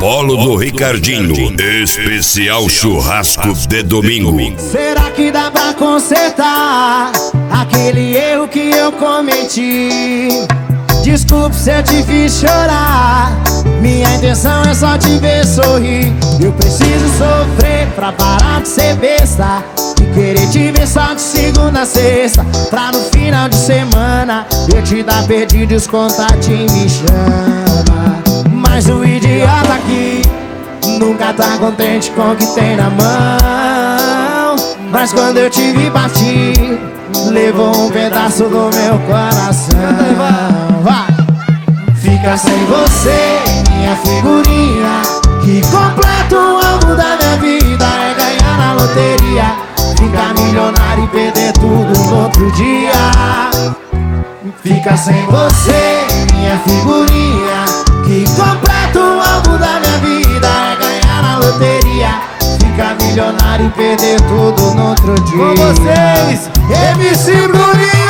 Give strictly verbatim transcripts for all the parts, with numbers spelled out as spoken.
Polo do Ricardinho, especial churrasco de domingo. Será que dá pra consertar aquele erro que eu cometi? Desculpe se eu te fiz chorar, minha intenção é só te ver sorrir. Eu preciso sofrer pra parar de ser besta e querer te ver só de segunda a sexta, pra no final de semana eu te dar perdido e os contatinhos me chama. Mas o idiota aqui nunca tá contente com o que tem na mão. Mas quando eu te vi partir, levou um pedaço do meu coração. Vai. Fica sem você, minha figurinha, que completa o álbum da minha vida. É ganhar na loteria, ficar milionário e perder tudo no outro dia. Fica sem você, minha figurinha, que completa o álbum da minha vida. É ganhar na loteria, ficar milionário e perder tudo no outro dia. Com vocês, M C Bruninho!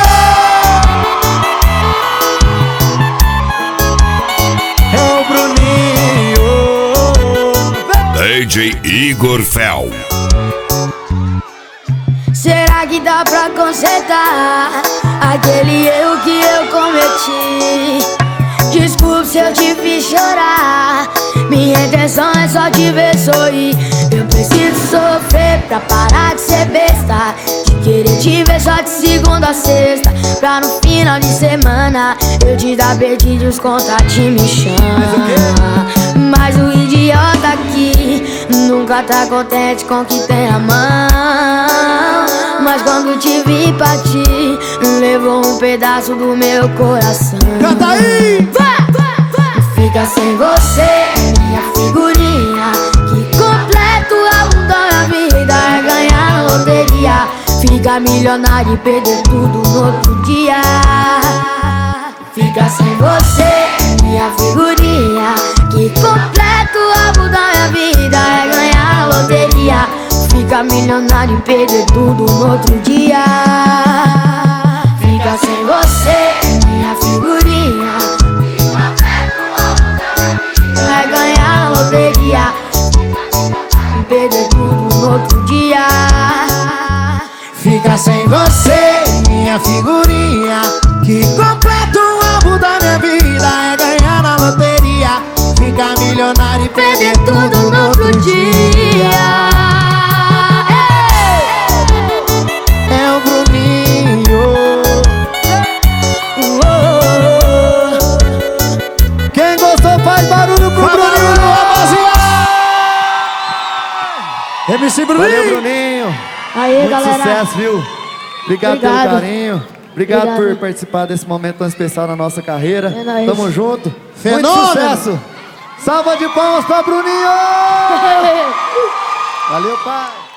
É o Bruninho, D J Igor Fel. Será que dá pra consertar aquele erro que eu cometi? Desculpe se eu te fiz chorar, minha intenção é só te ver sorrir. Eu preciso sofrer pra parar de ser besta, de querer te ver só de segunda a sexta, pra no final de semana eu te dar perdido e os contatinhos me chamam. Mas o idiota aqui nunca tá contente com o que tem na mão. Mas quando te vi partir, levou um pedaço do meu coração. Canta aí! Fica sem você, minha figurinha, que completa o álbum da minha vida. É ganhar na loteria, ficar milionário e perder tudo no outro dia. Fica sem você, minha figurinha, que completa o álbum da minha vida. É ganhar na loteria, ficar milionário e perder tudo no outro dia. Fica sem você, minha figurinha, vai ganhar na loteria e perder tudo no outro dia. Fica sem você, minha figurinha, que completa o álbum da minha vida. É ganhar na loteria, ficar milionário e perder tudo no outro dia. É o Bruninho. Quem gostou faz barulho pro Bruninho, rapaziada! M C Bruninho! Valeu, Bruninho! Aí, Muito galera. sucesso, viu? Obrigado, Obrigado. pelo carinho. Obrigado, Obrigado por participar desse momento tão especial na nossa carreira. É nóis. Tamo junto. Fenômeno. Muito sucesso. Salva de palmas pra Bruninho! Valeu, pai.